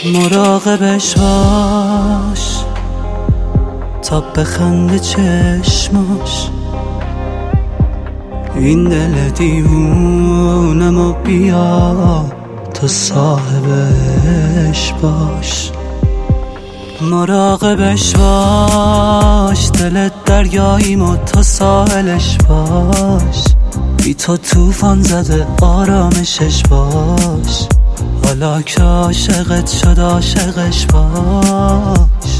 مراقبش باش تا بخنده چشماش، این دل دیوونمو بیا تو صاحبش باش. مراقبش باش، دلت دریاییمو تا ساحلش باش، بی تو توفان زده آرامشش باش، حالا که عاشقت شد عاشقش باش.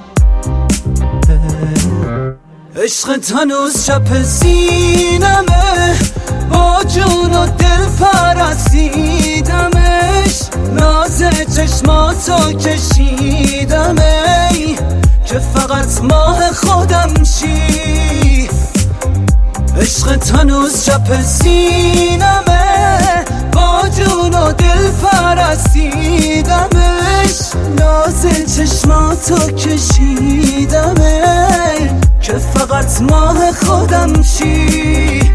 عشقت هنوز چپ سینمه، با جون و دل پرستیدمش، ناز چشماتو کشیدم ای که فقط ماه خودم شی. عشقت هنوز چپ سینمه، با جون و دل پرستیدمش، ناز چشماتو کشیدم ای که فقط ماه خودم شی.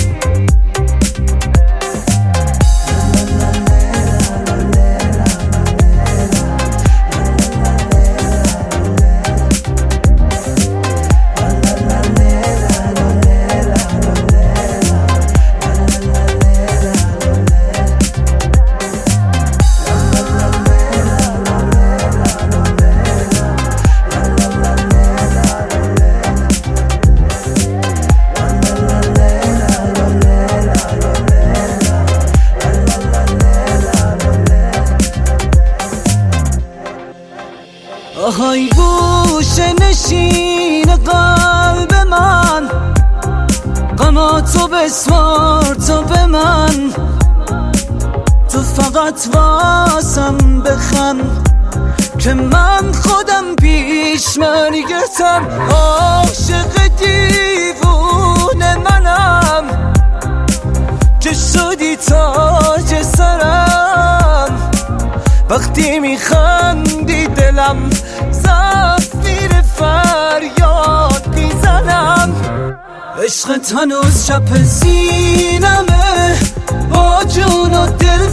آهای گوشه نشین قلب من، غماتو بسوار تو به من، تو فقط واسم بخند که من خودم پیش مرگتم. عاشق دیوونه منم که شدی تاج سرم، وقتی میخندی دلم زفیر فریاد میزنم. عشقت هنوز چپ سینمه، با جون و دل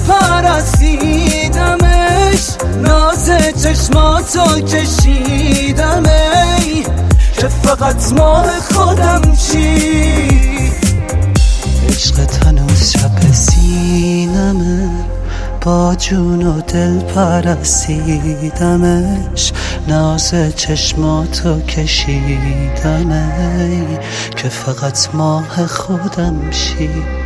پرستیدمش، ناز چشماتو کشیدم ای که فقط ماه خودم چی. عشقت هنوز چپ سینمه، با جون و دل پرستیدمش، ناز چشماتو کشیدم ای که فقط ماه خودم شی.